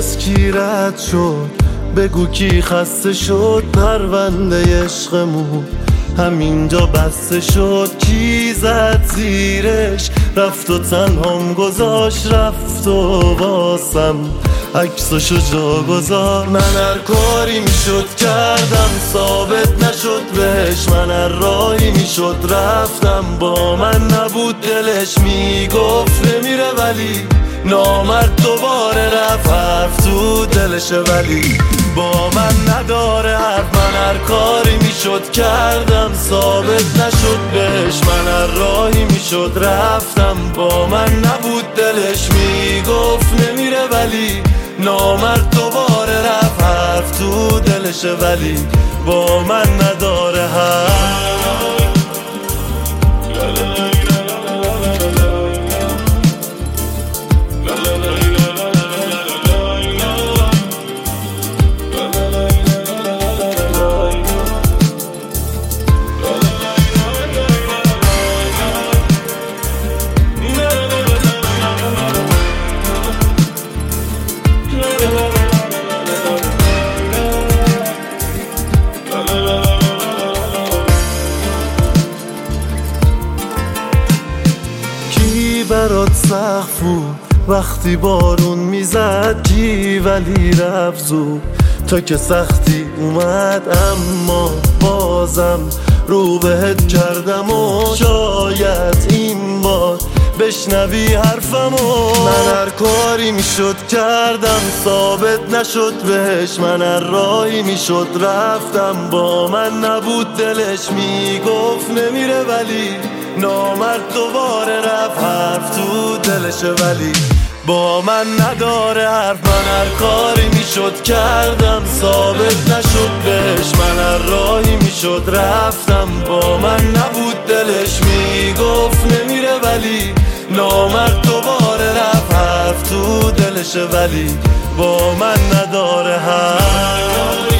از کی رد شد؟ بگو کی خسته شد؟ پرونده عشقمون همینجا بسته شد. کی زد زیرش رفت و تنهام گذاشت؟ رفت و واسم عکسشو جا گذار. من هر کاری میشد کردم ثابت نشد بهش، من هر راهی میشد رفتم با من نبود دلش. میگفت نمیره ولی نامرد دوباره رفت، حرف تو دلشه ولی با من نداره حرف. من هر کاری میشد کردم ثابت نشد بهش، من هر راهی میشد رفتم با من نبود دلش. میگفت نمیره ولی نامرد دوباره رفت، حرف تو دلشه ولی با من نداره حرف. کی برات سخت بود وقتی بارون میزد؟ کی ولی رفت زود تا که سختی اومد؟ اما بازم رو بهت کردم و شاید این بار بشنوی حرفمو. من هر کاری میشد کردم ثابت نشد بهش، من هر راهی میشد رفتم با من نبود دلش. میگفت نمیره ولی نامرد دوباره رفت، حرف تو دلشه ولی با من نداره حرف. من هر کاری میشد کردم ثابت نشد بهش، من هر راهی میشد رفتم با من نبود دلش. میگفت نمیره ولی نامرد دوباره رفت، حرف تو دلشه ولی با من نداره حرف.